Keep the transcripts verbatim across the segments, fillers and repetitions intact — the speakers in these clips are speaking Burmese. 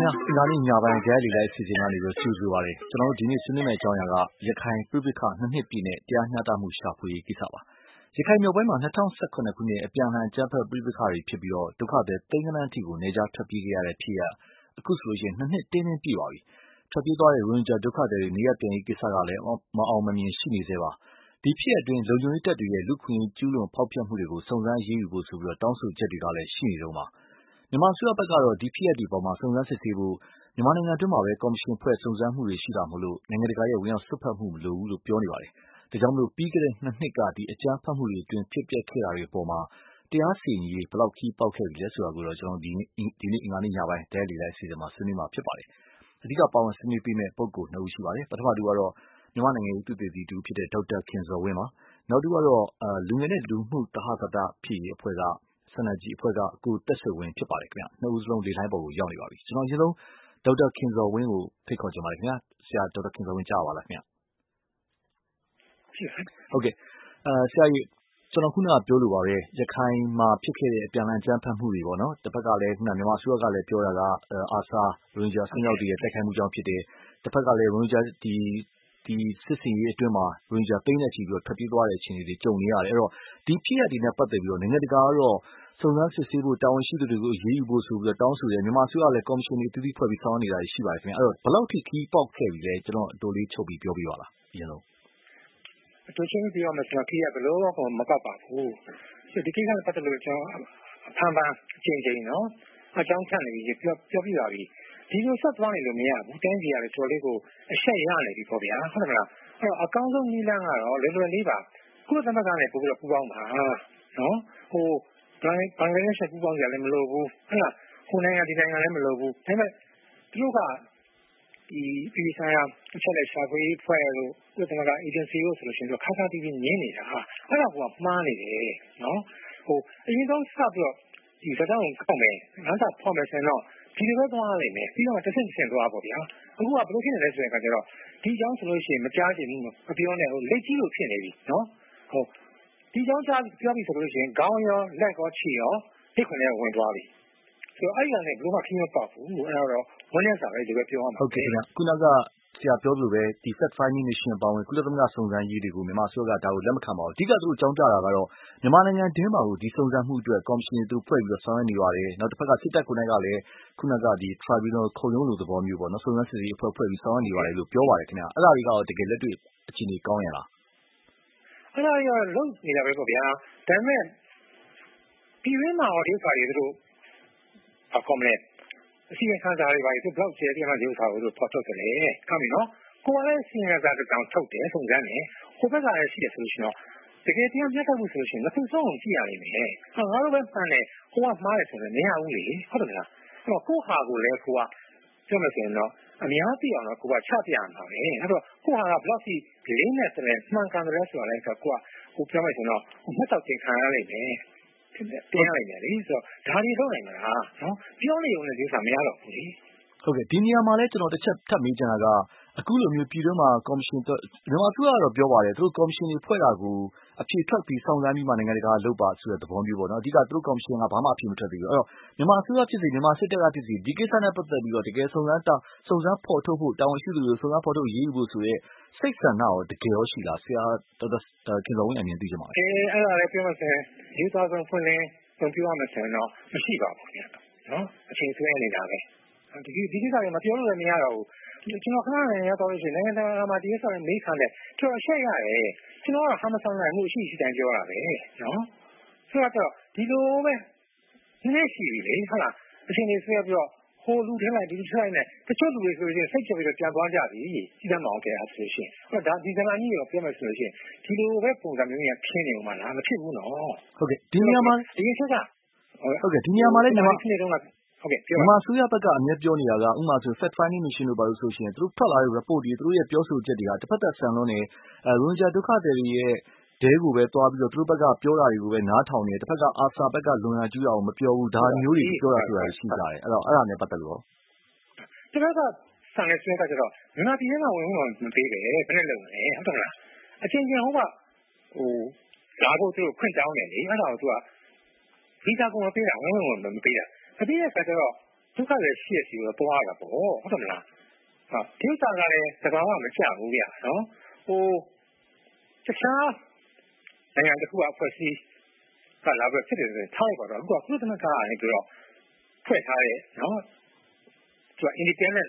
ခင်ဗျာအင်္ဂါနေ့ညပိုင်းဂျဲလီလိုက်စီစဉ်ကနေပြီးကြိုဆိုပါရစေကျွန်တော်တို့ဒီနေ့ဆွေးနွေးမယ့်အကြောင်းအရာကရခိုင်ပြည်ပခနှစ်နှစ်ပြည့်နဲ့တရားမျှတမှုရှာဖွေရေးကိစ္စပါရခိုင်မြို့ပိုင်းမှာ၂၀၁၇ခုနှစ်အပြန်အလှန်အကြမ်းဖက်ပြည်ပခတွေဖြစ်ပြီးတော့ဒုက္ခသည်သိန်းကနန်းအထိကိုနေကြထွက်ပြေးခဲ့ရတဲ့ဖြစ်ရအခုဆိုလို့ရှိရင်နှစ်နှစ်တင်းတင်းပြည့်ပါပြီထွက်ပြေးသွားတဲ့ရိုဟင်ဂျာဒုက္ခသည်တွေနေရပြန်ရေးကိစ္စကလည်းမအောင်မမြင်ရှိနေသေးပါဒီဖြစ်အတွင်းလုံခြုံရေးတပ်တွေရဲ့လူခွင့်ကျူးလွန်ဖောက်ဖျက်မှုတွေကိုစုံစမ်းရေးယူဖို့ဆိုပြီးတော့တောင်းဆိုချက်တွေကလည်းရှိနေတော့မှာမြန်မာအစိုးရဘက်ကတော့ဒီဖြစ်ရဒီပေါ်မှာစုံစမ်းစစ်ဆေးဖို့မြန်မာနိုင်ငံအတွင်းမှာပဲကော်မရှင်ဖွဲ့စုံစမ်းမှုတွေရှိတာမို့လို့နိုင်ငံတကာရဲ့ဝင်ရောက်စွက်ဖက်မှုမလိုဘူးလို့ပြောနေပါတယ်။ဒါကြောင့်မလို့ပြီးခဲ့တဲ့နှစ်နှစ်ကဒီအကြမ်းဖက်မှုတွေအတွင်းဖြစ်ပျက်ခဲ့တာတွေအပေါ်မှာတရားစီရင်ရေးဘယ်လောက်ခီးပေါက်ခဲ့ပြီလဲဆိုတာကိုတော့ကျွန်တော်ဒီဒီနေ့အင်္ဂါနေ့ညပိုင်းဒဲလီလိုက်အစီအစဉ်မှာဆွေးနွေးမှာဖြစ်ပါတယ်။အဓိကပါဝင်ဆွေးနွေးပေးမယ့်ပုဂ္ဂိုလ်နှစ်ဦးရှိပါတယ်။ပထမတူကတော့မြန်မာနိုင်ငံရေးသူတည်တည်တူဖြစ်တဲ့ဒေါက်တာခင်ဇော်ဝင်းပါ။နောက်တူကတော့လူငယ်နဲ့လူမှုတဟသတဖြစ်ရေးအဖွဲ့ကစနကြီးအဖွဲ့ကကိုတက်ဆွေဝင်းဖြစ်ပါတယ်ခင်ဗျာနှစ်ဦးစလုံးလေလိုင်းပေါ်ကိုရောက်နေပါပြီကျွန်တော်အရင်ဆုံးဒေါက်တာခင်ဇော်ဝင်းကိုဖိတ်ခေါ်ချင်ပါတယ်ခင်ဗျာဆရာဒေါက်တာခင်ဇော်ဝင်းကြားပါလားခင်ဗျာဟုတ်ကဲ့အဲဆရာကြီးကျွန်တော်ခုနကပြောလိုပါပဲရခိုင်မှာဖြစ်ခဲ့တဲ့အပြန်အလှန်ကြမ်းဖက်မှုတွေပေါ့နော်တစ်ဖက်ကလည်းခုနမြန်မာအစိုးရကလည်းပြောတာကအာဆာရိုဟင်ဂျာဆင်းရောက်တဲ့တိုက်ခိုက်မှုကြောင့်ဖြစ်တယ်တစ်ဖက်ကလည်းရိုဟင်ဂျာဒီဒီစစ်စင်ရေးအတွင်းမှာရိုဟင်ဂျာသိန်းနဲ့ချီပြီးတော့ထွက်ပြေးသွားတဲ့အခြေအနေတွေကြုံနေရတယ်အဲ့တော့ဒီဖြစ်ရတဲ့နဲ့ပတ်သက်ပြီးတော့နိုင်ငံတကာကတော့စုံစမ်းစစ်ဆေးဖို့တာဝန်ရှိသူတွေကိုအရေးယူဖို့ဆိုပြီးတော့တောင်းဆိုတယ်မြန်မာအစိုးရလည်းကော်မရှင်တွေတည်တည်ဖွဲ့ပြီးဆောင်နေတာရှိပါတယ်ခင်ဗျအဲ့တော့ဘယ်လောက်ထိခီးပေါက်ခဲ့ပြီလဲကျွန်တော်အတိုးလေးချုပ်ပြီးပြောပြပါလားအရင်ဆုံးအတိုးချင်းပြောမှကျွန်တော်ခီးရဘလို့တော့မပေါက်ပါဘူးဒီကိစ္စနဲ့ပတ်သက်လို့ကျွန်တော်အဖန်ဖန်အချိန်ချင်းနော်အကြောင်းထပ်နေပြီးပြောပြောပြပါပြီဒီလိုဆက်သွားနေလို့မရဘူးတိုင်းပြည်ရတယ်ဆိုလေးကိုအဆက်ရနေပြီပေါ့ဗျာဟုတ်တယ်မလားအဲ့တော့အကောင်းဆုံးနည်းလမ်းကတော့လွယ်လွယ်လေးပါကုလသမဂ္ဂနဲ့ပို့ပြီးတော့ပူးပေါင်းပါနော်ဟိုဘင်္ဂလားဒေ့ရှ်ပူးပေါင်းကြလည်းမလိုဘူးဟုတ်လားဟိုနိုင်ငံဒီနိုင်ငံလည်းမလိုဘူးဒါပေမဲ့သူတို့ကဒီပြည်ဆိုင်ရာအချက်လက်ရှာဖွေရေးဖွဲ့လို့ကုလသမဂ္ဂအေဂျင်စီကိုဆိုလို့ရှိရင်တော့ခါခါတီးပြီးညင်းနေတာအဲ့ဒါကမှားနေတယ်နော်ဟိုအရင်ဆုံးစပြီးတော့ဒီစကားကိုကောက်မယ်ငါးစာဖောက်မယ်ဆိုရင်တော့ဒီလိုပဲသွားလိမ့်မယ်ပြီးတော့တစ်ဆင့်တစ်ဆင့်သွားပါဗျာအခုကဘယ်လိုဖြစ်နေလဲဆိုရင်ကကျတော့ဒီအကြောင်းဆိုလို့ရှိရင်မကြားချင်ဘူးမပြောနဲ့ဟိုလက်ကြီးလို့ဖြစ်နေပြီနော်ဟိုဒီကြောင့်ကြားပြောပြီဆိုလို့ရှိရင်ခေါင်းရောလက်ရောခြေရောဒီခွန်းနဲ့ဝင်သွားပြီဆိုတော့အဲ့ဒီကနေဘလို့မှခင်းမပေါက်ဘူးအဲ့တော့ဝန်နဲ့စာပဲဒီပဲပြောရမှာဟုတ်ကဲ့ခင်ဗျခုနကဆရာပြောသလိုပဲဒီ fact finding mission ပါဝင်ကုလသမဂ္ဂစုံစမ်းရေးတွေကိုမြန်မာအစိုးရကဒါကိုလက်မခံပါဘူးအဓိကသူတို့အကြောင်းကြားတာကတော့မြန်မာနိုင်ငံတွင်းမှာကိုဒီစုံစမ်းမှုအတွက်ကော်မရှင်တွေဖွဲ့ပြီးတော့ဆောင်ရွက်နေပါတယ်နောက်တစ်ဖက်ကစစ်တပ်ကိုယ်တိုင်ကလည်းခုနကဒီ tribunal ခုံရုံးလိုသဘောမျိုးပေါ့နော်စုံစမ်းစစ်ဆေးရေးအဖွဲ့ဖွဲ့ပြီးဆောင်ရွက်နေပါတယ်လို့ပြောပါတယ်ခင်ဗျအဲ့ဒါတွေကတော့တကယ်လက်တွေ့အခြေအနေကောင်းရလားအဲ့ဒါရောလုံးနေတာပဲပေါ့ဗျာဒါပေမဲ့ဒီရင်းမှာတော့ဒီဥစ္စာတွေတို့အကောမလဲအစီအခံစားတွေပါဒီဘလောက်ကျဲဒီမှာဒီဥစ္စာကိုတို့ဖော်ထုတ်တယ်ဟုတ်ပြီနော်ကိုယ်ကလည်းအစီအခံစားတောင်ထုတ်တယ်စုံစမ်းတယ်ဟိုဘက်ကလည်းရှိတယ်ဆိုလို့ရှိရင်တော့တကယ်တရားမျှတမှုဆိုလို့ရှိရင်နှစ်ခုစလုံးကြည့်ရလိမ့်မယ်ဟာငါတို့ပဲမှန်တယ်ဟိုကမှားတယ်ဆိုရင်မရဘူးလေဟုတ်တယ်မလားအဲ့တော့ကိုယ့်ဟာကိုလည်းကိုကပြောမယ်ဆိုရင်တော့အများသိအောင်တော့ကိုကချပြရမှာပဲအဲ့တော့ကိုဟာကဘလောက်စီလေးနဲ့တည်းမှန်ကန်တယ်ဆိုတာလည်းဆိုကိုကဟိုပြောမယ်ဆိုတော့မှတ်တော့သင်ခံရလိမ့်မယ်တင်ရလိမ့်မယ်လေဆိုတော့ဒါတွေတော့နိုင်မလားနော်ပြောနေုံနဲ့ဒီဥစ္စာမရတော့ဘူးလေဟုတ်ကဲ့ဒီနေရာမှာလည်းကျွန်တော်တစ်ချက်ထပ်မေးချင်တာကအခုလိုမျိုးပြည်တွင်းမှာကော်မရှင်မြန်မာအစိုးရကတော့ပြောပါတယ်သူတို့ကော်မရှင်တွေဖွဲ့တာကိုအဖြေထွက်ပြီးစောင့်စမ်းပြီးမှနိုင်ငံတကာလုပ်ပါဆိုတဲ့သဘောမျိုးပေါ့နော်အဓိကသူတို့ကော်မရှင်ကဘာမှအဖြေမထွက်သေးဘူးအဲ့တော့မြန်မာအစိုးရဖြစ်စီမြန်မာစစ်တပ်ကဖြစ်စီဒီကိစ္စနဲ့ပတ်သက်ပြီးတော့တကယ်စုံစမ်းတာစုံစမ်းဖော်ထုတ်ဖို့တာဝန်ရှိသူတွေစုံစမ်းဖော်ထုတ်ရေးယူဖို့ဆိုရဲစိတ်ဆန္ဒရောတကယ်ရောရှိလားဆရာဒေါက်တာခင်ဇော်ဝင်းအမြင်သိချင်ပါတယ်အဲအဲ့ဒါလည်းပြောမှဆိုရင်ဒီသွားဆုံးဖွင့်လင်းပြောရမယ်ဆိုရင်တော့မရှိပါဘူးခင်ဗျနော်အချိန်ဆွဲနေတာပဲဒီဒီကိစ္စတွေမပြောလို့လည်းမရတော့ဘူးကျွန်တော်ခဏနေရတော့လို့ရှိရင်နိုင်ငံသားမှာဒီကိစ္စတွေမေးခံတယ်ကျွန်တော်ရှက်ရတယ်ကျွန်တော်ကဟာမဆောင်နိုင်မှုရှိရှိတိုင်းပြောတာပဲနော်ဆိုတော့ဒီလိုပဲနည်းရှိပြီလေဟုတ်လားအချိန်ကြီးဆွဲပြီးတော့ဟိုလူထဲလိုက်ဒီလူထဲလိုက်နဲ့တချို့လူတွေဆိုရင်စိတ်ချပြီးတော့ပြန်သွားကြပြီစီးတမ်းမအောင်ခဲ့တာဆိုရှင်ဟောဒါဒီကလာကြီးရောပြောမယ်ဆိုလို့ရှိရင်ဒီလိုပဲပုံစံမျိုးကြီးခင်းနေဦးမှာလားမဖြစ်ဘူးနော်ဟုတ်ကဲ့ဒီနေရာမှာဒီကိစ္စကဟုတ်ကဲ့ဒီနေရာမှာလည်းမြန်မာဖြစ်နေတော့ဟုတ်ကဲ့မြန်မာအစိုးရဘက်ကအမြဲပြောနေတာကဥပမာဆို fact finding mission လို့ပါလို့ဆိုရှင်သူတို့ထွက်လာတဲ့ report တွေသူတို့ရဲ့ပြောဆိုချက်တွေကတစ်ဖက်သက်ဆန်လွန်းနေအဲရိုဟင်ဂျာဒုက္ခသည်တွေရဲ့ဒဲကိုပဲတွားပြီးတော့သူတို့ဘက်ကပြောတာတွေကိုပဲနားထောင်နေတစ်ဖက်ကအာဆာဘက်ကလွန်ရကျူးအောင်မပြောဘူးဒါမျိုးတွေပြောတာဆိုတာရှိကြတယ်အဲ့တော့အဲ့ဒါနဲ့ပတ်သက်လို့ဒီဘက်ကဆန်နေဆွဲတာကျတော့မြန်မာပြည်ထဲမှာဝင်ဝင်မပေးတယ်ဘယ်နဲ့လုပ်လဲဟုတ်တယ်မလားအချင်းချင်းဟိုကဟိုလာဖို့သူတို့ခွင့်တောင်းတယ်လေအဲ့ဒါကိုသူကဗီဇာကိုမပေးတာဝင်ဝင်မပေးတာမပေးတဲ့အခါကျတော့ဒုက္ခတွေရှိရစီတော့တွားတာပေါ့ဟုတ်တယ်မလားဟာဒီဥစ္စာကလည်းသဘာဝမကျဘူးဗျာနော်ဟိုတခြားနိုင်ငံတစ်ခုကဖွဲ့စည်းကလာပဲဖြစ်တယ်ဆိုရင်ထားလိုက်ပါတော့အခုကကုသနာကနေပြီးတော့ဖွဲ့ထားတဲ့နော်သူက independent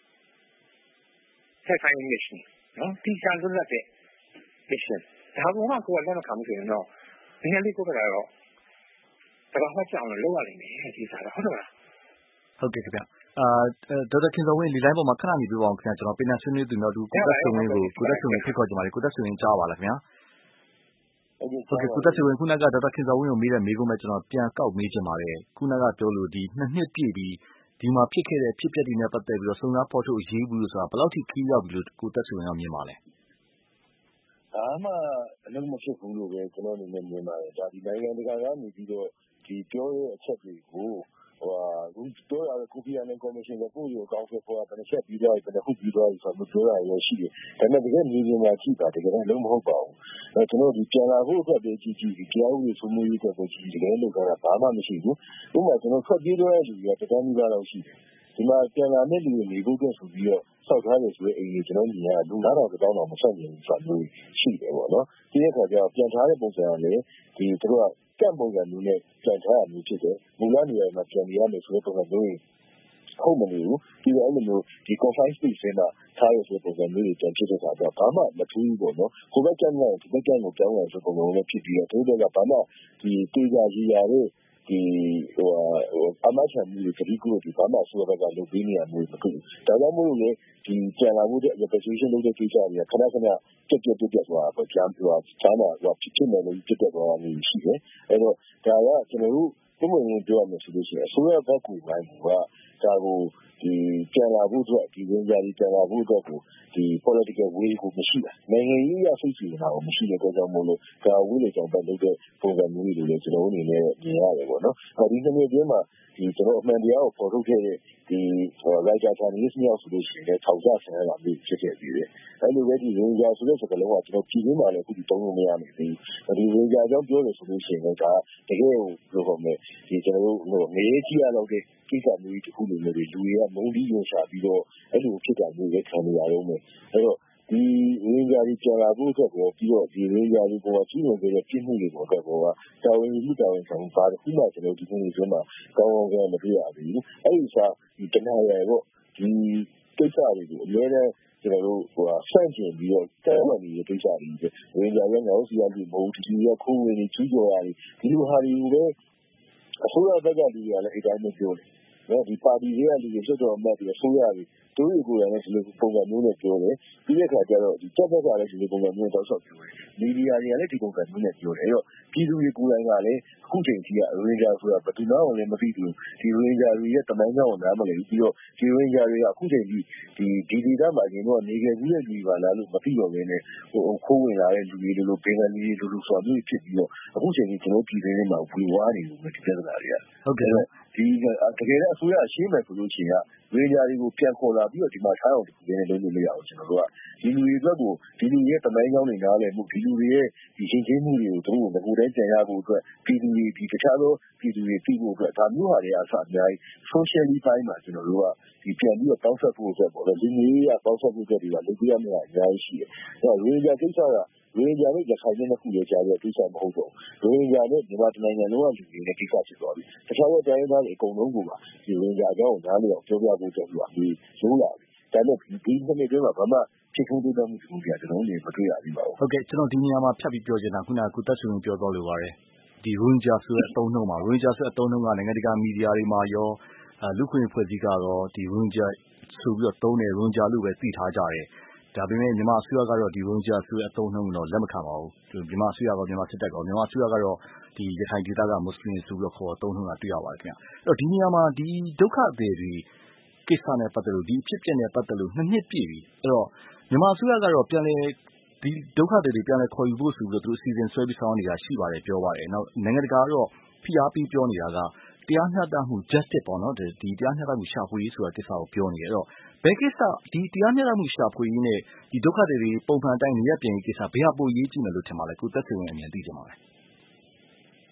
fact-finding mission နော်ဒီချမ်းလွတ်လပ်တဲ့ mission ဒါကမှကိုယ်ကလက်မခံဘူးဆိုရင်တော့ဒီနေ့လေးကိုယ်ကတော့ဒါကမှကြောင်လို့လောက်ရလိမ့်မယ်ဒီစားတော့ဟုတ်တယ်မလားဟုတ်ကဲ့ခင်ဗျအာဒေါက်တာခင်ဇော်ဝင်းဒီလိုင်းပေါ်မှာခဏနေပြပါအောင်ခင်ဗျကျွန်တော်ပင်နယ်ဆွေးနွေးသူမျိုးတူကိုသက်ဆွေဝင်းကိုကိုသက်ဆွေဝင်းဖိတ်ခေါ်ကြပါလေကိုသက်ဆွေဝင်းကြားပါလားခင်ဗျာဟုတ်ကဲ့ကိုသက်ဆွေဝင်းခုနကဒေါက်တာခင်ဇော်ဝင်းကိုမေးတဲ့မေးခွန်းပဲကျွန်တော်ပြန်ကောက်မေးချင်ပါတယ်ခုနကပြောလို့ဒီနှစ်နှစ်ပြည့်ပြီးဒီမှာဖြစ်ခဲ့တဲ့ဖြစ်ပျက်တွေနဲ့ပတ်သက်ပြီးတော့စုံစမ်းဖော်ထုတ်အရေးဘူးလို့ဆိုတာဘယ်လောက်ထိခီးရောက်ပြီလို့ကိုသက်ဆွေဝင်းကမြင်ပါလဲဒါမှအလုံးမဖြစ်ဘူးလို့ပဲကျွန်တော်အနေနဲ့မြင်ပါတယ်ဒါဒီနိုင်ငံတကာကနေပြီးတော့ဒီပြောတဲ့အချက်တွေကိုဟိုအခုပြောရတဲ့ကိုပီအာနန်ကော်မရှင်ကကိုယ့်ကိုအကောင့်ဖော်တာဘယ်နှချက်ပြီးတော့ဘယ်နှခုပြီးတော့ဆိုတော့ပြောရရရှိတယ်ဒါပေမဲ့တကယ်မြေပြင်မှာကြည့်တာတကယ်တော့လုံးမဟုတ်ပါဘူးအဲကျွန်တော်ဒီပြန်လာဖို့အတွက်ပဲကြည့်ကြည့်ဒီကြောက်ရည်ဆိုမှုရေးအတွက်ပဲကြည့်တကယ်လို့ကဘာမှမရှိဘူးဥပမာကျွန်တော်ထွက်ပြေးတော့တဲ့လူတွေကတကယ်မျိုးကတော့ရှိတယ်ဒီမှာပြန်လာတဲ့လူတွေနေဖို့အတွက်ဆိုပြီးတော့စောက်ထားတယ်ဆိုတဲ့အိမ်ကြီးကျွန်တော်ညီကလူနာတော်တောင်းတော်မဆက်နိုင်ဘူးဆိုတာမျိုးရှိတယ်ပေါ့နော်ဒီအခါကျတော့ပြန်ထားတဲ့ပုံစံကလည်းဒီသူတို့ကကန့်ပုံစံမျိုးနဲ့ပြန်ထားရမျိုးဖြစ်တယ်မူလနေရာမှာပြန်နေရမယ်ဆိုတဲ့ပုံစံမျိုးဟုတ်မလို့ဒီလိုအဲ့လိုမျိုးဒီ confined space မှာထားရဆိုပုံစံမျိုးတွေပြန်ဖြစ်တဲ့အခါကျတော့ဘာမှမထူးဘူးပေါ့နော်ကိုယ်ကကြမ်းတဲ့ဒီဘက်ကကိုပြောင်းရဆိုပုံစံမျိုးဖြစ်ပြီးတော့သူတို့ကဘာမှဒီတေးကြရည်ရတဲ့ဒီဟိုအမချမ်းမျိုးတွေဒီကုလို့ဒီဘာမှဆိုတော့ကလုပ်ပေးနေရမျိုးမဖြစ်ဘူးဒါကြောင့်မို့လို့လေဒီပြန်လာမှုတဲ့ representation လုပ်တဲ့ကိစ္စတွေကခဏခဏပြက်ပြက်ပြက်ပြက်သွားတော့ကြားပြောကြားမှာဟိုဖြစ်ဖြစ်နေလို့ပြက်ပြက်သွားတာမျိုးရှိတယ်အဲ့တော့ဒါကကျွန်တော်တို့ဘယ်လိုမျိုးပြောရမလဲဆိုလို့ရှိရင်အစိုးရဘက်ကပိုင်းကဒါကိုဒီပြန်လာဖို့အတွက်ဒီဝင်ကြဒီပြန်လာဖို့အတွက်ကိုဒီ political way ကိုမရှိတာနိုင်ငံရေးအစိတ်စီတာကိုမရှိတဲ့ကြောင့်မို့လို့ဒါဝိလေကြောင့်ပတ်လုပ်တဲ့ပုံစံမျိုးတွေလည်းကျွန်တော်အနေနဲ့မြင်ရတယ်ပေါ့နော်ဒီနေ့နေ့ချင်းမှာဒီကျွန်တော်အမှန်တရားကိုပေါ်ထုတ်ခဲ့တဲ့ဒီ writer journalist မျိုးဆိုလို့ရှိရင်ထောက်ကြဆန်ရတာမျိုးဖြစ်ခဲ့ပြီးတယ်အဲ့လိုပဲဒီဝင်ကြဆိုတဲ့စကားလုံးကကျွန်တော်ပြည်ရင်းမှာလည်းအခုဒီတုံးလို့မရနိုင်ဘူးဒီဝင်ကြကြောင့်ပြောလို့ဆိုလို့ရှိရင်လည်းဒါတကယ်ကိုပြောရမယ်ဒီကျွန်တော်တို့ဟိုငရေကြီးရတော့တဲ့ကိစ္စမျိုးတစ်ခုလိုမျိုးတွေလူတွေကမုန်းပြီးရုံရှာပြီးတော့အဲ့လိုဖြစ်တာမျိုးလည်းခံနေရတော့မယ်အဲ့တော့ဒီဝင်ကြဒီပြန်လာဖို့အတွက်ကိုပြီးတော့ဒီဝင်ကြဒီပေါ်ကြီးဝင်ခဲ့တဲ့ပြစ်မှုတွေပေါ်တော့ကတာဝန်ယူတာဝန်ဆောင်ပါတော့ခုမှကျွန်တော်ဒီနေ့ဆိုမှကောင်းကောင်းကမတွေ့ရဘူးအဲ့ဒီစားဒီတနာရယ်ပေါ့ဒီကိစ္စတွေကိုအများနဲ့ကျွန်တော်တို့ဟိုဆန့်ကျင်ပြီးတော့တဲဝက်နေတဲ့ကိစ္စတွေဝင်ကြရဲ့ငါတို့စီရလူမဟုတ်ဒီရခိုးဝင်ကြီးကြီးကြော်ရတယ်ဒီလိုဟာတွေကိုပဲအစိုးရဘက်ကလူတွေကလည်းအဲ့တိုင်းမပြောတယ်နော်ဒီပါတီတွေကလူတွေဆွတ်တော်မှတ်ပြီးအစိုးရတွေတို့တွေကိုယ်တိုင်လည်းဒီလိုပုံစံမျိုးနဲ့ပြောတယ်ပြီးတဲ့အခါကျတော့ဒီတက်ဘက်ကလည်းဒီလိုပုံစံမျိုးတောက်လျှောက်ပြောတယ်မီဒီယာတွေကလည်းဒီပုံစံမျိုးနဲ့ပြောတယ်အဲ့တော့ပြည်သူတွေကိုယ်တိုင်ကလည်းအခုချိန်ကြီးကရိုဟင်ဂျာဆိုတာဘယ်သူမှလည်းမသိဘူးဒီရိုဟင်ဂျာတွေရဲ့တမိုင်းကြောင်းကိုနားမလည်ဘူးပြီးတော့ဒီရိုဟင်ဂျာတွေကအခုချိန်ကြီးဒီဒီဒေသမှာကျင်တော့နေခဲ့ဘူးတဲ့လူတွေပါလားလို့မသိတော့ဘဲနဲ့ဟိုခိုးဝင်လာတဲ့လူတွေလိုလိုပင်ကန်ကြီးလိုလိုဆိုတာမျိုးဖြစ်ပြီးတော့အခုချိန်ကြီးကျွန်တော်ပြည်တွင်းမှာဝေဝါးနေလို့ဒီပြဿနာတွေကဟုတ်ကဲ့ဒီတကယ်လည်းအစိုးရရှင်းမယ်ဆိုလို့ရှိရင်ကဝေညာတွေကိုပြန်ခေါ်လာပြီးတော့ဒီမှာထားအောင်ဒီနေ့လုံးလို့မရအောင်ကျွန်တော်တို့ကဒီလူတွေအတွက်ကိုဒီလူတွေရဲ့တမိုင်းကြောင်းတွေနားလည်မှုဒီလူတွေရဲ့ဒီရှင်းချင်းမှုတွေကိုသူတို့ကငကိုယ်တည်းကြံရဖို့အတွက်ပြည်သူတွေဒီတခြားသောပြည်သူတွေသိဖို့အတွက်ဒါမျိုးဟာတွေအစအများကြီး socially ပိုင်းမှာကျွန်တော်တို့ကဒီပြန်ပြီးတော့တောင်းဆက်ဖို့အတွက်ပေါ့လေလူမျိုးရေးကတောင်းဆက်ဖို့အတွက်တွေကလုပ်ပြရမယ့်အများကြီးရှိတယ်အဲတော့ဝေညာကိစ္စကဝေညာနဲ့ရခိုင်နဲ့တစ်ခုလည်းကြားရတဲ့ကိစ္စမဟုတ်တော့ဘူးဝေညာနဲ့ဒီမှာတနိုင်ငံလုံးကလူတွေနဲ့ကိစ္စဖြစ်သွားပြီတခြားသောတိုင်းသားတွေအကုန်လုံးကဒီဝေညာအကြောင်းကိုနားလည်အောင်ပြောပြဖို့အတွက်ဒီလိုလာပြီဒါနဲ့ဒီနေ့နေ့ကဘာမှဖြစ်ဖို့တော့မှုတွေကျွန်တော်လည်းမတွေ့ရသေးပါဘူးဟုတ်ကဲ့ကျွန်တော်ဒီနေရာမှာဖြတ်ပြီးပြောချင်တာခုနကကုသက်ဆွေပြောသွားလိုပါတယ်ဒီရိုဟင်ဂျာဆိုတဲ့အသုံးနှုန်းမှာရိုဟင်ဂျာဆိုတဲ့အသုံးနှုန်းကနိုင်ငံတကာမီဒီယာတွေမှာရောလူ့ခွင့်ဖွဲ့စည်းကတော့ဒီရိုဟင်ဂျာဆိုပြီးတော့သုံးတယ်ရိုဟင်ဂျာလို့ပဲသိထားကြတယ်ဒါပေမဲ့မြန်မာအစိုးရကတော့ဒီရိုဟင်ဂျာဆိုတဲ့အသုံးနှုန်းတော့လက်မခံပါဘူးမြန်မာအစိုးရကမြန်မာစစ်တပ်ကမြန်မာအစိုးရကတော့ဒီရခိုင်ဒေသကမွတ်စလင်ဆိုပြီးတော့ခေါ်သုံးနှုန်းတာတွေ့ရပါတယ်ခင်ဗျအဲ့တော့ဒီနေရာမှာဒီဒုက္ခသည်တွေကိစ္စနဲ့ပတ်သက်လို့ဒီအဖြစ်အပျက်နဲ့ပတ်သက်လို့နှစ်နှစ်ပြည့်ပြီအဲ့တော့မြန်မာအစိုးရကတော့ပြန်လည်ဒီဒုက္ခသည်တွေပြန်လည်ခေါ်ယူဖို့ဆိုပြီးတော့သူအစီအစဉ်ဆွဲပြီးဆောင်နေတာရှိပါတယ်ပြောပါတယ်နောက်နိုင်ငံတကာကတော့ဖိအားပေးပြောနေတာကတရားမျှတမှု justice ပေါ့နော်ဒီတရားမျှတမှုရှာဖွေရေးဆိုတာကိစ္စကိုပြောနေတယ်အဲ့တော့ဘယ်ကိစ္စဒီတရားမျှတမှုရှာဖွေရေးနဲ့ဒီဒုက္ခသည်တွေပုံမှန်တိုင်းနေရပြန်ရေးကိစ္စဘယ်ဟာပိုရေးကြည့်မယ်လို့ထင်ပါလဲကိုသက်ဆွေဝင်အမြင်သိကြပါလဲ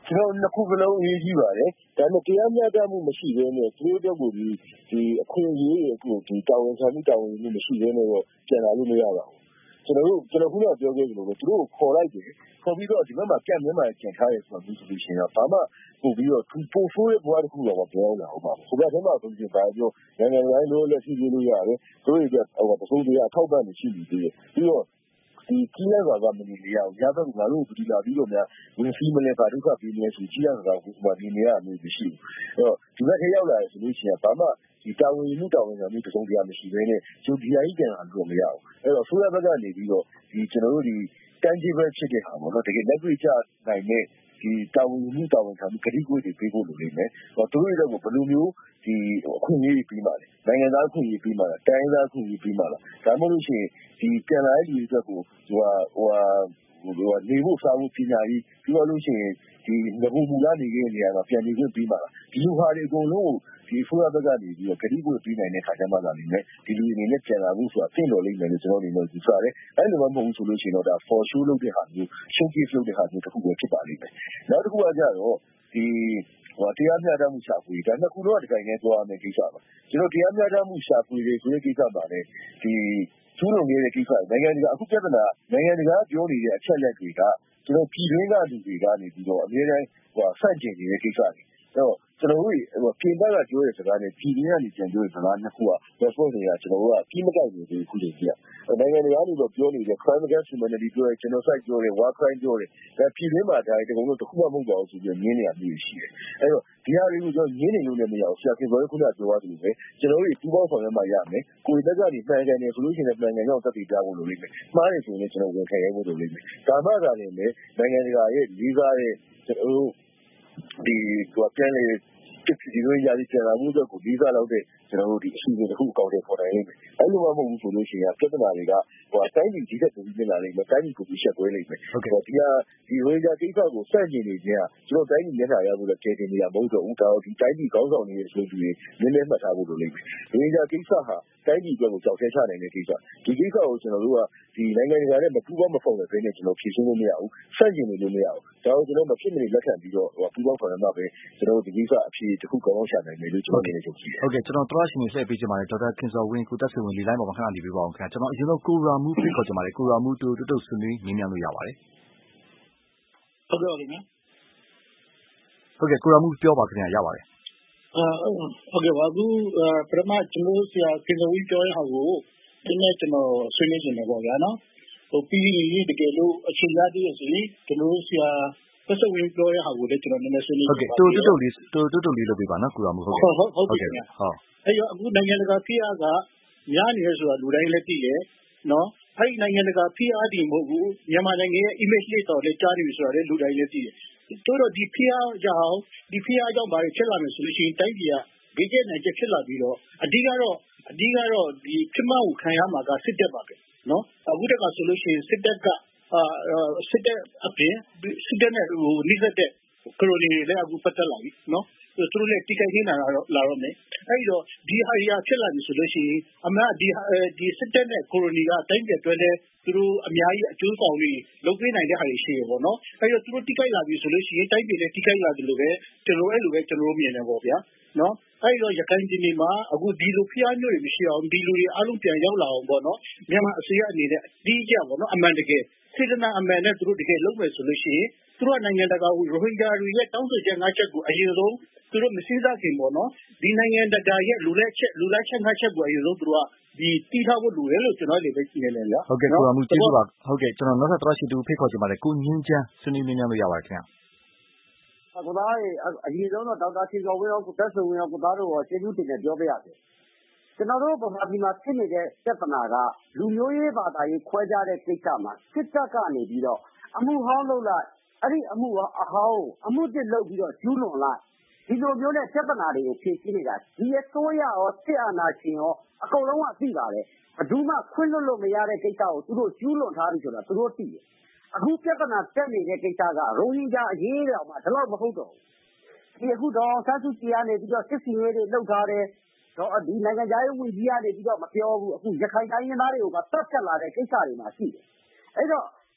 ကျွန်တော်နှစ်ခုစလုံးအရေးကြီးပါတယ်ဒါပေမဲ့တရားမျှတမှုမရှိဘဲနဲ့သူတို့တို့ကိုဒီဒီအခွင့်အရေးကိုဒီတာဝန်ခံမှုတာဝန်မှုမရှိဘဲနဲ့တော့ကျန်လာလို့မရပါဘူးကျွန်တော်တို့ကျွန်တော်ခုနကပြောခဲ့သလိုပဲသူတို့ကိုခေါ်လိုက်တယ်ခေါ်ပြီးတော့ဒီဘက်မှာကြံ့မြဲမှာကျန်ထားရဲဆိုတော့ဒီဆိုလို့ရှိရင်ဘာမှပို့ပြီးတော့ပို့ဆိုးတဲ့ဘဝတစ်ခုတော့မပြောင်းလာဘူးပါဘူး။ဒါကတည်းကဆိုရင်ဒါပြောနိုင်ငံတိုင်းလို့လက်ရှိလို့ရတယ်။တို့ရဲ့ဟိုပစုံတရားထောက်ပံ့နေရှိနေသေးတယ်။ပြီးတော့ဒီကြီးရစွာကမနေရအောင်ရတဲ့ကငါတို့ပြည်လာပြီးတော့များဝင်စီးမလဲပါဒုက္ခပေးနေဆိုကြီးရစွာကဘာဒီနေရမျိုးမရှိဘူး။အဲ့တော့ဒီဘက်ထဲရောက်လာဆိုလို့ရှိရင်ဘာမှဒီတာဝန်မှုတာဝန်ခံမှုပစုံတရားမရှိဘဲနဲ့ကျိုးဒီအကြီးကန်လို့မရဘူး။အဲ့တော့ဆိုရဘက်ကနေပြီးတော့ဒီကျွန်တော်တို့ဒီ tangible ဖြစ်တဲ့ဟာပေါ့နော်တကယ်လက်တွေ့ကျနိုင်တဲ့ဒီတာဝန်မှုတာဝန်ခံမှုကတိကဝတ်တွေပေးဖို့လိုနေတယ်။ဟောသူတို့တွေကဘယ်လိုမျိုးဒီအခွင့်အရေးပြီးမှလဲနိုင်ငံသားအခွင့်အရေးပြီးမှလားတိုင်းသားအခွင့်အရေးပြီးမှလားဒါမှမဟုတ်လို့ရှိရင်ဒီပြန်လာတဲ့လူတွေအတွက်ကိုဟိုဟာဟိုဟာဟိုနေဖို့စားဖို့ပညာရေးပြီးတော့လို့ရှိရင်ဒီငဘုံမူလာနေခဲ့တဲ့နေရာမှာပြန်နေခွင့်ပြီးမှလားဒီလိုဟာတွေအကုန်လုံးကိုဒီဖိုးရဘက်ကနေပြီးတော့ကတိကဝတ်ပြီးနိုင်တဲ့ခါကျမှသာနေမယ်ဒီလူအနေနဲ့ပြန်လာဖို့ဆိုတာပြင်တော်လိမ့်မယ်လို့ကျွန်တော်အနေနဲ့ယူဆတယ်အဲ့လိုမှမဟုတ်ဘူးဆိုလို့ရှိရင်တော့ဒါ for show လုပ်တဲ့ဟာမျိုး showcase လုပ်တဲ့ဟာမျိုးတစ်ခုပဲဖြစ်ပါလိမ့်မယ်နောက်တစ်ခုကကြတော့ဒီဟိုတရားမျှတမှုရှာဖွေဒါနှစ်ခုတော့ဒီတိုင်းနဲ့ပြောရမယ်ကိစ္စပါကျွန်တော်တရားမျှတမှုရှာဖွေတွေဆိုတဲ့ကိစ္စပါလေဒီကျူးလွန်နေတဲ့ကိစ္စနိုင်ငံတကာအခုပြဿနာနိုင်ငံတကာပြောနေတဲ့အချက်လက်တွေကကျွန်တော်ပြည်တွင်းကလူတွေကနေပြီးတော့အများတိုင်းဟိုဆန့်ကျင်နေတဲ့ကိစ္စတွေအဲ့တော့ကျွန်တော်တို့ဟိုပြင်ပကပြောတဲ့စကားနဲ့ပြည်တွင်းကနေပြန်ပြောတဲ့စကားနှစ်ခုက response တွေကကျွန်တော်တို့ကပြီးမကိုက်နေသေးဘူးခုချိန်ကြီးကနိုင်ငံတကာကနေတော့ပြောနေတဲ့ crime against humanity ပြောတဲ့ genocide ပြောတဲ့ war crime ပြောတဲ့ဒါပြည်တွင်းမှာဒါတကယ်လို့တစ်ခုမှမဟုတ်ပါဘူးဆိုပြီးငင်းနေရမျိုးရှိတယ်အဲ့တော့ဒီဟာတွေကိုကျွန်တော်ငင်းနေလို့လည်းမရဘူးဆရာခင်ဗျားတို့ခုနကပြောသွားသလိုပဲကျွန်တော်တို့ပူးပေါင်းဆောင်ရွက်မှရမယ်ကိုယ်တက်ကနေမှန်ကန်တယ်ဆိုလို့ရှိရင်မှန်ကန်တော့တက်တည်ကြဖို့လိုလိမ့်မယ်မှားတယ်ဆိုရင်ကျွန်တော်ဝန်ခံရဖို့လိုလိမ့်မယ်ဒါမှသာလည်းနိုင်ငံတကာရဲ့လေးစားတဲ့ကျွန်တော်တို့ဒီဟိုပြန်လေဒီလိုရာဒီပြန်လာမှုတော့ကိုလေးစားလောက်တဲ့ကျွန်တော်တို့ဒီအစီအစဉ်တစ်ခုအကောင့်တွေပေါ်နိုင်လိမ့်မယ်အဲ့လိုမှမဟုတ်ဘူးဆိုလို့ရှိရင်ပြဿနာတွေကဟိုအတိုင်းပြည်ဒီတက်ပုံပြလာလိမ့်မယ်တိုင်းပြည်ကိုပြရှက်ကွဲလိမ့်မယ်ဟုတ်ကဲ့ဒီဟာဒီဝေးကြကိစ္စကိုစန့်ကျင်နေခြင်းကကျွန်တော်တိုင်းပြည်မျက်နှာရဖို့လည်းကြည်တင်နေရမဟုတ်တော့ဘူးဒါတော့ဒီတိုင်းပြည်ကောင်းဆောင်နေတဲ့အစိုးရတွေနည်းနည်းမှတ်ထားဖို့လိုလိမ့်မယ်ဝေးကြကိစ္စဟာတိုင်းပြည်အတွက်ကိုကြောက်ခဲချနိုင်တဲ့ကိစ္စဒီကိစ္စကိုကျွန်တော်တို့ကဒီနိုင်ငံတကာနဲ့မပူးပေါင်းမဖော်တဲ့ဘဲနဲ့ကျွန်တော်ဖြေရှင်းလို့မရဘူးစန့်ကျင်နေလို့မရဘူးဒါကိုကျွန်တော်မဖြစ်မနေလက်ခံပြီးတော့ဟိုပူးပေါင်းဆောင်ရွက်မှပဲကျွန်တော်တို့ဒီကိစ္စအဖြေတစ်ခုကောင်းရှာနိုင်မယ်လို့ကျွန်တော်အနေနဲ့ယုံကြည်တယ်ဟုတ်ကဲ့ကျွန်တော်တရရှိနေလှည့်ပေးချင်ပါတယ်ဒေါက်တာခင်စောဝင်းကိုတက်ဆွေဝင်လေးလိုင်းပေါ်မှာခဏနေပေးပါအောင်ခင်ဗျာကျွန်တော်အရင်ဆုံးကိုရာမူဖိတ်ခေါ်ချင်ပါတယ်ကိုရာမူတူတူတူဆွေးနွေးငင်းမြန်းလို့ရပါတယ်ဟုတ်ကဲ့ပါခင်ဗျာဟုတ်ကဲ့ကိုရာမူပြောပါခင်ဗျာရပါတယ်အာဟုတ်ကဲ့ပါအခုပထမကျွန်တော်ဆရာခင်စောဝင်းပြောရအောင်ကိုဒီနေ့ကျွန်တော်ဆွေးနွေးနေတယ်ပေါ့ဗျာနော်ဟိုပြီးရင်တကယ်လို့အချိန်ရသေးရဆိုရင်ကျွန်တော်ဆရာသက်သက်ဝင်ပြောရအောင်ကိုလည်းကျွန်တော်နည်းနည်းဆွေးနွေးဟုတ်ကဲ့တူတူတူလေးတူတူတူလေးလုပ်ပေးပါနော်ကိုရာမူဟုတ်ကဲ့ဟုတ်ဟုတ်ကဲ့ဟုတ်အဲ့တော့အခုနိုင်ငံတကာဖိအားကများနေရဆိုတာလူတိုင်းလည်းသိတယ်နော်အဲ့ဒီနိုင်ငံတကာဖိအားတွေမဟုတ်ဘူးမြန်မာနိုင်ငံရဲ့ image လေးတော်လေးကြားနေပြီဆိုတာလည်းလူတိုင်းလည်းသိတယ်တိုးတော့ဒီဖိအားကြောင့်ဒီဖိအားကြောင့်ဘာတွေဖြစ်လာမယ်ဆိုလို့ရှိရင်တိုင်းပြည်ကဘေးကျနိုင်ချက်ဖြစ်လာပြီးတော့အဓိကတော့အဓိကတော့ဒီဖြစ်မှကိုခံရမှာကစစ်တပ်ပါပဲနော်အခုတက်ကဆိုလို့ရှိရင်စစ်တပ်ကအာစစ်တပ်အပြင်စစ်တပ်နဲ့ဟိုနှိစက်တဲ့ကရိုနီတွေလည်းအခုပတ်သက်လာပြီနော်သူတို့လည်းတိကျနေတာတော့လာတော့မယ်အဲ့တော့ဒီဟာရဖြစ်လာပြီဆိုလို့ရှိရင်အမှန်ဒီဒီစစ်တပ်နဲ့ကိုရိုနီကတိုင်းပြည်အတွက်လည်းသူတို့အများကြီးအကျိုးဆောင်တွေလုပ်ပေးနိုင်တဲ့ဟာတွေရှိရပေါ့နော်အဲ့တော့သူတို့တိကျလာပြီဆိုလို့ရှိရင်တိုင်းပြည်လည်းတိကျလာတယ်လို့ပဲကျွန်တော်အဲ့လိုပဲကျွန်တော်မြင်တယ်ပေါ့ဗျာနော်အဲ့တော့ရခိုင်ပြည်နယ်မှာအခုဒီလိုဖျားမျိုးတွေမရှိအောင်ဒီလူတွေအားလုံးပြန်ရောက်လာအောင်ပေါ့နော်မြန်မာအစိုးရအနေနဲ့အတိအကျပေါ့နော်အမှန်တကယ်စေတနာအမှန်နဲ့သူတို့တကယ်လုပ်မယ်ဆိုလို့ရှိရင်သူတို့နိုင်ငံတကာကိုရိုဟင်ဂျာတွေရဲ့တောင်းဆိုချက်ငါးချက်ကိုအရင်ဆုံးသူတို့မစည်းစားခင်ပေါ့နော်ဒီနိုင်ငံတကာရဲ့လူလက်ချက်လူလက်ချက်ငါးချက်ကိုအရင်ဆုံးသူတို့ကဒီတီးထားဖို့လိုတယ်လို့ကျွန်တော်လည်းပဲရှင်းနေတယ်ဗျာဟုတ်ကဲ့ကိုရာမူကျေးဇူးပါဟုတ်ကဲ့ကျွန်တော်နောက်ထပ်တရရှိတူဖိတ်ခေါ်ချင်ပါတယ်ကိုငင်းချမ်းဆွေးနွေးမြန်းလို့ရပါတယ်ခင်ဗျာကိုသားရေအရင်ဆုံးတော့ဒေါက်တာခင်စောဝင်းရောကိုတက်ဆွေဝင်းရောကိုသားတို့ရောကျေးဇူးတင်တယ်ပြောပြရစေကျွန်တော်တို့ဗမာပြည်မှာဖြစ်နေတဲ့ပြဿနာကလူမျိုးရေးဘာသာရေးခွဲခြားတဲ့ကိစ္စမှာစစ်တပ်ကနေပြီးတော့အမှုဟောင်းလုပ်လိုက်အဲ့ဒီအမှုအဟောင်းအမှုတစ်လုပ်ပြီးတော့ကျူးလွန်လိုက်ဒီလိုမျိုးနဲ့ပြဿနာတွေကိုဖြေရှင်းနေတာဒီအစိုးရရောစစ်အာဏာရှင်ရောအကုန်လုံးကသိပါတယ်ဘယ်သူမှခွင့်လွှတ်လို့မရတဲ့ကိစ္စကိုသူတို့ကျူးလွန်ထားပြီဆိုတာသူတို့သိတယ်အခုပြဿနာတက်နေတဲ့ကိစ္စကရိုဟင်ဂျာအရေးတော်မှာဒီလောက်မဟုတ်တော့ဘူးဒီအခုတော့ဆန်းစုကြည်ကနေပြီးတော့စစ်စီရေးတွေလုပ်ထားတယ်တော့ဒီနိုင်ငံသားရေးဝန်ကြီးကနေပြီးတော့မပြောဘူးအခုရခိုင်တိုင်းရင်းသားတွေကိုကတတ်ဖြတ်လာတဲ့ကိစ္စတွေမှာရှိတယ်အဲ့တော့ဒ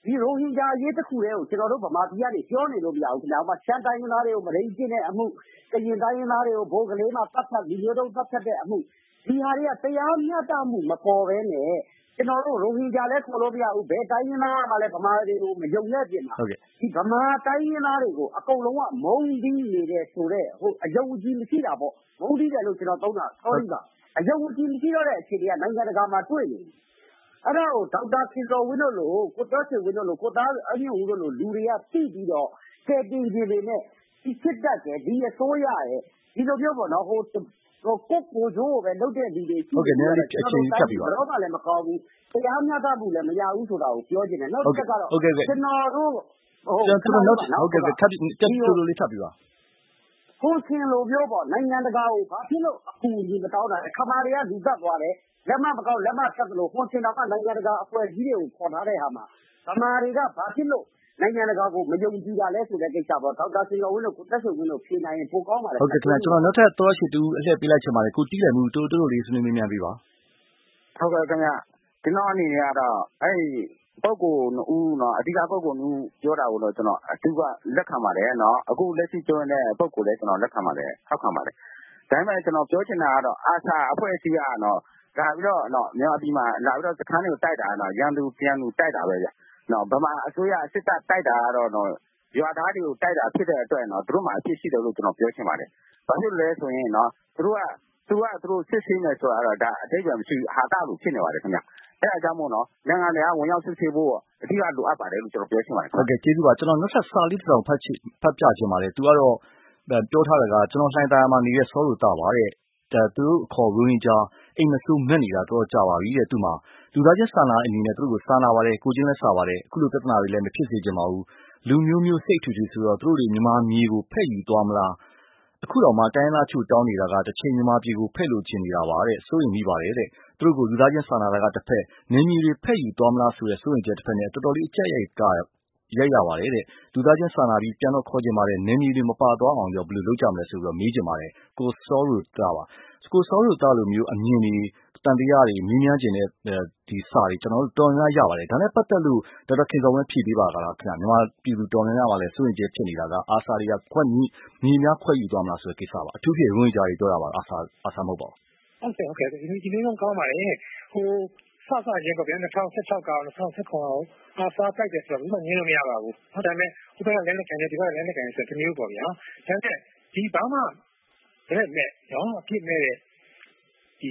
ဒီရိုဟင်ဂျာအရေးတစ်ခုတည်းကိုကျွန်တော်တို့ဗမာပြည်ကနေပြောနေလို့မရဘူးခင်ဗျာ။ဥပမာရှမ်းတိုင်းရင်းသားတွေကိုမရင်းကျင်းတဲ့အမှုကရင်တိုင်းရင်းသားတွေကိုဘိုးကလေးမှပတ်သက်ဒီမျိုးတော့ပတ်သက်တဲ့အမှုဒီဟာတွေကတရားမျှတမှုမပေါ်ဘဲနဲ့ကျွန်တော်တို့ရိုဟင်ဂျာလည်းခေါ်လို့မရဘူးဘယ်တိုင်းရင်းသားမှလည်းဗမာတွေကိုမယုံနဲ့ပြင်မှာဒီဗမာတိုင်းရင်းသားတွေကိုအကုန်လုံးကမုန်းတီးနေတဲ့ဆိုတဲ့ဟိုအယုံကြည်မရှိတာပေါ့မုန်းတီးတယ်လို့ကျွန်တော်သုံးတာ sorry ပါအယုံကြည်မရှိတော့တဲ့အခြေအနေကနိုင်ငံတကာမှာတွေ့နေတယ်အဲ့ဒါကိုဒေါက်တာခင်ဇော်ဝင်းတို့လိုကိုတော်ချေဝင်းတို့လိုကိုသားအမြင့်ဦးတို့လိုလူတွေကသိပြီးတော့ကဲတင်ကြနေနဲ့ဒီစစ်တပ်ကဒီအစိုးရရဲ့ဒီလိုမျိုးပေါ့နော်ဟိုဟိုကိုကိုဂျိုးပဲလုတ်တဲ့လူတွေဟုတ်ကဲ့နည်းနည်းအချိန်ဖြတ်ပြီးပါတော့ဘာလည်းမကောင်းဘူးတရားမျှတမှုလည်းမရဘူးဆိုတာကိုပြောချင်တယ်နောက်တစ်ချက်ကတော့ကျွန်တော်တို့ဟိုကျွန်တော်တို့ဟုတ်ကဲ့ထပ်ပြီးတက်တူလိုလေးထပ်ပြီးပါဟိုဆင်းလိုမျိုးပေါ့နိုင်ငံတကာကိုဘာဖြစ်လို့အကူအညီမတောင်းတာလဲခမာတွေကလူတက်သွားတယ်လက်မမကောက်လက်မဆက်သလိုဟိုဆင်းတော့ကနိုင်ငံတကာအဖွဲ့ကြီးတွေကိုခေါ်ထားတဲ့ဟာမှာခမာတွေကဘာဖြစ်လို့နိုင်ငံတကာကိုမယုံကြည်တာလဲဆိုတဲ့ကိစ္စပေါ့ဒေါက်တာစင်တော်ဝင်းတို့ကိုတက်ဆွေဝင်းတို့ဖြေနိုင်ရင်ပိုကောင်းပါလေဟုတ်ကဲ့ခင်ဗျကျွန်တော်နောက်ထပ်သောရှိတူအလှည့်ပေးလိုက်ချင်ပါတယ်ကိုတီးတယ်မှုတိုးတိုးလေးဆွေးနွေးမြန်းပေးပါဟုတ်ကဲ့ခင်ဗျကျွန်တော်အနေနဲ့ကတော့အဲ့ပုဂ္ဂိုလ်ဦးနော်အဓိကပုဂ္ဂိုလ်ဦးပြောတာကိုတော့ကျွန်တော်အတူကလက်ခံပါတယ်နော်အခုလက်ရှိပြောနေတဲ့ပုဂ္ဂိုလ်လည်းကျွန်တော်လက်ခံပါတယ်ထောက်ခံပါတယ်ဒါပေမဲ့ကျွန်တော်ပြောချင်တာကတော့အာဆာအဖွဲ့အစည်းကတော့လာပြီးတော့နော်မြန်မာပြည်မှာလာပြီးတော့စခန်းတွေကိုတိုက်တာနော်ရန်သူပြန်သူတိုက်တာပဲဗျနော်ဗမာအစိုးရစစ်တပ်တိုက်တာကတော့နော်ရွာသားတွေကိုတိုက်တာဖြစ်တဲ့အတွက်နော်သူတို့မှအဖြစ်ရှိတယ်လို့ကျွန်တော်ပြောချင်ပါတယ်ဘာဖြစ်လို့လဲဆိုရင်နော်သူတို့ကသူကသူတို့စစ်ဆေးနေဆိုတော့ဒါအတိတ်ကမရှိဟာတာလို့ဖြစ်နေပါတယ်ခင်ဗျအဲ့အကြောင်းမို့နော်နိုင်ငံတွေကဝင်ရောက်စစ်ဆေးဖို့အဓိကလိုအပ်ပါတယ်လို့ကျွန်တော်ပြောချင်ပါတယ်ဟုတ်ကဲ့ကျေးဇူးပါကျွန်တော်နောက်ဆက်စာလေးတစ်စောင်ဖတ်ချင်ဖတ်ပြချင်ပါတယ်သူကတော့ပြောထားတာကကျွန်တော်လှိုင်းသားမှာနေတဲ့စောလို့တာပါတဲ့သူတို့ခေါ်ရိုဟင်ဂျာအိမ်မဆိုးငတ်နေတာတော့ကြာပါပြီတဲ့သူမှာလူသားချင်းစာနာအနေနဲ့သူတို့ကိုစာနာပါတယ်ကိုချင်းလည်းစာပါတယ်အခုလိုပြဿနာတွေလည်းမဖြစ်စေချင်ပါဘူးလူမျိုးမျိုးစိတ်ထူထူဆိုတော့သူတို့တွေမြန်မာမြေကိုဖက်ယူသွားမလားအခုတော့မှတိုင်းသားချို့တောင်းနေတာကတစ်ချိန်မြန်မာပြည်ကိုဖက်လို့ချင်နေတာပါတဲ့စိုးရင်မိပါတယ်တဲ့သူတို့ကိုလူသားချင်းစာနာတာကတစ်ဖက်နေမြေတွေဖက်ယူသွားမလားဆိုတဲ့စိုးရင်ချက်တစ်ဖက်နဲ့တော်တော်လေးအကြက်ရိုက်ကရိုက်ရပါတယ်တဲ့လူသားချင်းစာနာပြီးပြန်တော့ခေါ်ချင်ပါတယ်နေမြေတွေမပါသွားအောင်ရောဘယ်လိုလုပ်ကြမလဲဆိုပြီးတော့မေးချင်ပါတယ်ကိုစောရူတာပါကိုစောရူတာလိုမျိုးအမြင်တွေတန်တရားတွေမြင်းမြန်းကျင်တဲ့ဒီစာတွေကျွန်တော်တို့တော်များရပါတယ်ဒါနဲ့ပတ်သက်လို့ဒေါက်တာခင်စောဝင်းဖြည့်ပေးပါကလားခင်ဗျမြန်မာပြည်သူတော်များများပါလဲစိုးရင်ချက်ဖြစ်နေတာကအာစာတွေကခွက်ညီညီများခွက်ယူသွားမလားဆိုတဲ့ကိစ္စပါအထူးဖြင့်ရိုဟင်ဂျာတွေပြောတာပါအာစာအာစာမဟုတ်ပါဘူးဟုတ်ကဲ့ဟုတ်ကဲ့ဒီဒီလိုကောင်းပါလေဟိုစစချင်းကဗျာ၂၀၁၆က၂၀၁၇အောင်အာစာတိုက်တယ်ဆိုတော့ဘာမှငင်းလို့မရပါဘူးဟုတ်တယ်မဲ့ဟိုဘက်ကလည်းလက်ခံတယ်ဒီဘက်ကလည်းလက်ခံတယ်ဆိုတော့တမျိုးပေါ့ဗျာဒါပေမဲ့ဒီဘာမှတဲ့မဲ့နော်အပြစ်မဲ့တဲ့ဒီ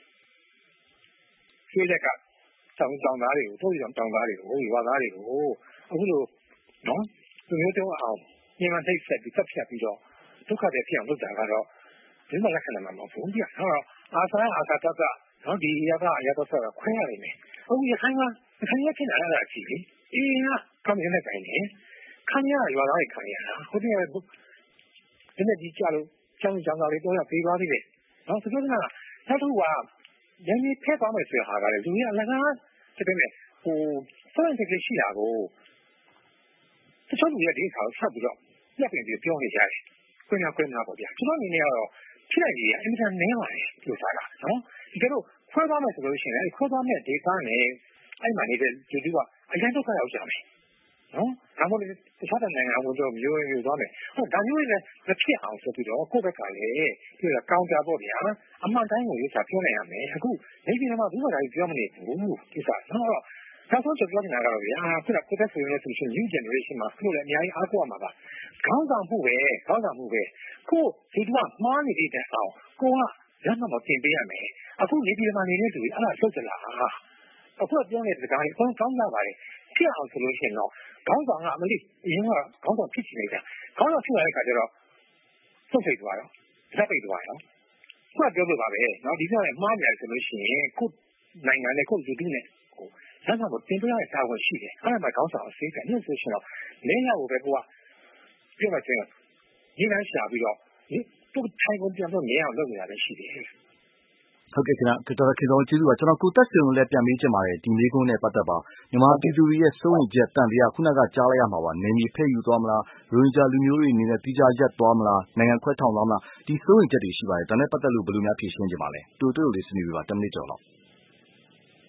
ဆွေးလက်ကတောင်တောင်သားတွေကိုတိုးတောင်တောင်သားတွေကိုရွာသားတွေကိုအခုလိုနော်သူမျိုးတုံးအောင်ညီမသိဆက်ပြီးတက်ဖြတ်ပြီးတော့ဒုက္ခတွေဖြစ်အောင်လုပ်တာကတော့ဒီမှာလက်ခံမှာမဟုတ်ဘူးပြဟောအာစာအာစာတတ်နော်ဒီရကအရတော့ဆိုတာခွဲရနိုင်မယ်အခုရခိုင်ကရခိုင်ရဖြစ်လာတာအကြီးလေအေးကကမ်းရတဲ့တိုင်းနေခံရရွာသားတွေခံရတာဟုတ်တယ်ဒီနေ့ဒီကြလို့ကျောင်းကျောင်းသားတွေတော့ပြေးသွားသေးတယ်နော်ဆိုတော့ကနောက်တစ်ခုကရင်းနှီးဖက်သွားမယ်ဆိုတဲ့ဟာကလည်းလူကြီးအလကားဖြစ်ပေမဲ့ဟိုစတဲ့ကိစ္စရှိတာကိုတချို့လူတွေဒီခါဆက်ပြီးတော့လက်ပြင်ပြီးပြောနေကြတယ်။ခွင့်ရခွင့်ရပေါ့ဗျာ။ကျွန်တော်အနေနဲ့ကတော့ဖြစ်နိုင်ကြီးအင်တာနက်ပါလေပြောစားတာနော်။ဒီကတော့ခွဲသွားမယ်ဆိုလို့ရှိရင်ခွဲသွားမဲ့ data နဲ့အဲ့မှာနေတဲ့လူတွေကအရင်တော့ရောက်ကြမယ်။နော်။ဒါမှမဟုတ်တခြားနိုင်ငံဝင်တော့မျိုးမျိုးသွားမယ်။ဟုတ်ဒါမျိုးလည်းမဖြစ်အောင်ဆိုပြီးတော့ကိုယ့်ဘက်ကလည်းဒီကကောင်တာပေါ့ဗျာ။အမှန်တိုင်းကိုရချပြောနိုင်ရမယ်။အခုနေပြည်တော်မှာဘုရားကြီးပြောမနေဘူး။ဒီစားနော်။နောက်ဆုံးပြောနေတာကတော့ဗျာခုနကကိုသက်ဆိုရင်ဆိုရှင် new generation မှာခုလည်းအများကြီးအားကိုးရမှာပါခေါင်းဆောင်မှုပဲခေါင်းဆောင်မှုပဲကိုဒီကမှားနေတဲ့အောင်ကိုကလက်မှတ်မတင်ပေးရမယ်အခုနေပြည်တော်မှာနေတဲ့သူအဲ့ဒါဆုတ်ကြလားအခုပြောနေတဲ့စကားတွေအကုန်ကောင်းကြပါလေဖြစ်အောင်ဆိုလို့ရှိရင်တော့ခေါင်းဆောင်ကအမလေးအရင်ကခေါင်းဆောင်ဖြစ်ချင်နေတာခေါင်းဆောင်ဖြစ်လာတဲ့ခါကျတော့ဆုတ်ဖိတ်သွားတော့လက်ပိတ်သွားရောခုကပြောလို့ပါပဲเนาะဒီကလည်းမှားနေတယ်ဆိုလို့ရှိရင်ကိုနိုင်ငံနဲ့ကိုလူထုနဲ့ကိုလက်မှတ်ကိုတင်ပြရတဲ့တာဝန်ရှိတယ်အဲ့ဒါမှခေါင်းဆောင်အစိမ်းကညှိဆိုရှင်တော့လင်းရောက်ပဲကိုကပြောမှချင်းဒီလမ်းရှာပြီးတော့ဒီသူ့ထိုင်ကုန်ပြန်တော့မြင်အောင်လုပ်နေတာလည်းရှိတယ်ဟုတ်ကဲ့ခင်ဗျာတော်တော်ခင်ဗျာကျေးဇူးပါကျွန်တော်ကိုတက်စင်ကိုလည်းပြန်မေးချင်ပါတယ်ဒီလေးကုန်းနဲ့ပတ်သက်ပါမြန်မာပြည်သူတွေရဲ့စိုးရိမ်ချက်တန်တရားခုနကကြားလိုက်ရမှာပါနေမြေဖဲ့ယူသွားမလားရိုဟင်ဂျာလူမျိုးတွေအနေနဲ့တိကျရက်သွားမလားနိုင်ငံခွဲထောင်သွားမလားဒီစိုးရိမ်ချက်တွေရှိပါတယ်ဒါနဲ့ပတ်သက်လို့ဘယ်လိုများဖြေရှင်းကြပါလဲတူတူလေးဆွေးနွေးပြပါtenမိနစ်ကျော်လောက်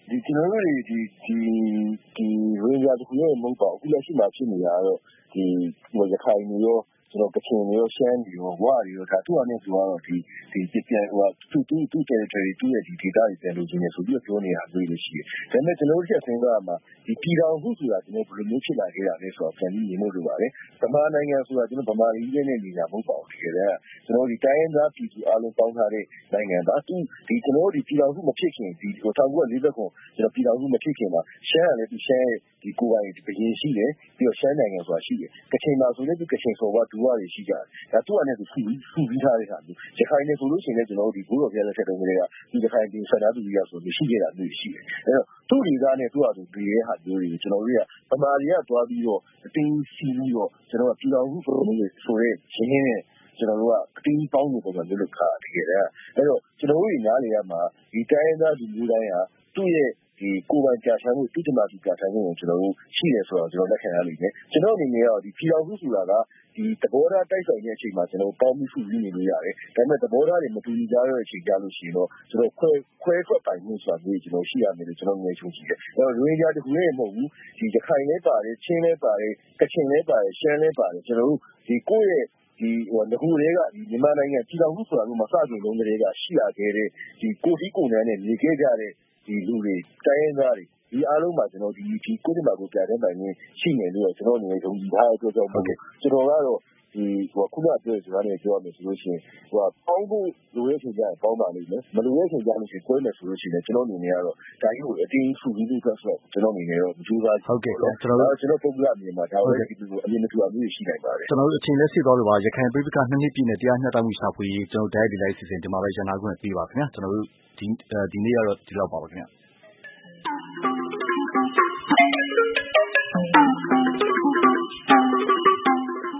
ဒီကျွန်တော်တို့ဒီဒီဒီရိုဟင်ဂျာတခုရဲ့မဟုတ်ပါဘူးအခုလက်ရှိမှာဖြစ်နေတာတော့ဒီဟိုရခိုင်မျိုးကျွန်တော်ကချင်မျိုးရှမ်းမျိုးဝါရီရောဒါသူ့အနေနဲ့ဆိုတော့ဒီဒီပြန်ဟိုသူသူသူ territory သူ့ရဲ့ဒီ data တွေပြန်လို့ခြင်းနေဆိုပြီးပြောနေတာတွေ့လို့ရှိတယ်ဒါပေမဲ့ကျွန်တော်တို့ချက်စဉ်းစားမှာဒီပြည်တော်စုဆိုတာကျွန်တော်ဘယ်လိုမျိုးဖြစ်လာခဲ့တာလဲဆိုတော့ပြန်ပြီးမြင်လို့လိုပါတယ်ဗမာနိုင်ငံဆိုတာကျွန်တော်ဗမာပြည်နဲ့နေတာမဟုတ်ပါဘူးတကယ်တည်းကျွန်တော်ဒီတိုင်းရင်းသားပြည်သူအားလုံးပေါင်းထားတဲ့နိုင်ငံပါသူဒီကျွန်တော်ဒီပြည်တော်စုမဖြစ်ခင်ဒီဟို၁၉၄၀ခုကျွန်တော်ပြည်တော်စုမဖြစ်ခင်မှာရှမ်းရလည်းဒီရှမ်းဒီကိုယ်ပိုင်ဒီဘရင်ရှိတယ်ပြီးတော့ရှမ်းနိုင်ငံဆိုတာရှိတယ်ကချင်မှာဆိုလည်းဒီကချင်ဆိုပါဒူဝါတွေရှိကြတယ်ဒါသူ့အနေနဲ့သူစုစုပြီးထားတဲ့ဟာမျိုးရခိုင်နယ်ဆိုလို့ရှိရင်လည်းကျွန်တော်တို့ဒီဘိုးတော်ပြလက်ထက်တုန်းကလေးကဒီရခိုင်ပြည်ဆန္ဒသူကြီးရဆိုလို့ရှိခဲ့တာမျိုးရှိတယ်အဲတော့သူ့ဒီသားနဲ့သူ့ဟာသူဒီရဲ့ဟာမျိုးတွေကျွန်တော်တို့ကဗမာတွေကသွားပြီးတော့အတင်းစီးပြီးတော့ကျွန်တော်ကပြည်တော်စုဆိုလို့ဆိုရဲရင်းနဲ့ကျွန်တော်တို့ကအတင်းပေါင်းနေပုံစံမျိုးလုပ်ခါတကယ်တည်းအဲတော့ကျွန်တော်တို့ညီနားလေရမှာဒီတိုင်းရင်းသားဒီမျိုးတိုင်းဟာသူ့ရဲ့ဒီကိုယ်ပိုင်ကြာဆန်းမှုတိကျမှဒီကြာဆန်းမှုကိုကျွန်တော်တို့ရှိတယ်ဆိုတော့ကျွန်တော်လက်ခံရလိမ့်မယ်ကျွန်တော်အနေနဲ့ကတော့ဒီပြည်တော်စုဆိုတာကဒီသဘောထားတိုက်ဆိုင်တဲ့အချိန်မှာကျွန်တော်ပေါင်းပြီးစုပြီးနေလို့ရတယ်ဒါပေမဲ့သဘောထားတွေမတူညီကြတဲ့အချိန်ကြလို့ရှိရင်တော့ကျွန်တော်ခွဲခွဲထွက်ပိုင်မှုဆိုတာမျိုးကျွန်တော်ရှိရမယ်လို့ကျွန်တော်ငယ်ချုံကြည့်တယ်အဲတော့ရိုဟင်ဂျာတခုရဲ့မဟုတ်ဘူးဒီရခိုင်လည်းပါတယ်ချင်းလည်းပါတယ်ကချင်လည်းပါတယ်ရှမ်းလည်းပါတယ်ကျွန်တော်တို့ဒီကိုယ့်ရဲ့ဒီဟိုငခုတွေကဒီမြန်မာနိုင်ငံပြည်တော်စုဆိုတာမျိုးမစကြလုံးတွေကရှိရခဲ့တဲ့ဒီကိုတီးကိုနန်းနဲ့နေခဲ့ကြတဲ့ဒီလူတွေတိုင်းရင်းသားတွေဒီအားလုံးမှာကျွန်တော်ဒီဒီကိုယ်တမကိုပြတဲ့ပိုင်းနဲ့ရှိနေလို့ကျွန်တော်အနေနဲ့ယုံကြည်ထားတဲ့အတွက်ကြောင့်မို့လို့ကျွန်တော်ကတော့ဒီဟိုခုနပြောစကားနဲ့ပြောရမယ်ဆိုလို့ရှိရင်ဟိုပေါင်းဖို့လိုရဲ့ချိန်ကျရင်ပေါင်းပါလိမ့်မယ်မလိုရဲ့ချိန်ကျလို့ရှိရင်ကိုယ်နဲ့ဆိုလို့ရှိရင်ကျွန်တော်အနေနဲ့ကတော့ဒါကြီးကိုအတင်းစုပြီးလို့ဆိုတော့ကျွန်တော်အနေနဲ့တော့မကြိုးစားဟုတ်ကဲ့ကျွန်တော်ကျွန်တော်ပုံပြအမြင်မှာဒါပဲဒီလိုအမြင်တူအမျိုးရှိနိုင်ပါတယ်ကျွန်တော်တို့အချိန်လက်ရှိသွားလို့ပါရခိုင်ပြည်ပကနှစ်နှစ်ပြည့်နဲ့တရားမျှတမှုရှာဖွေရေးကျွန်တော်ဒိုင်ဒီလိုက်စီစဉ်ဒီမှာပဲရန်နာခွင့်ပေးပါခင်ဗျာကျွန်တော်တို့ဒီဒီနေ့ကတော့ဒီလောက်ပါပါခင်ဗျာ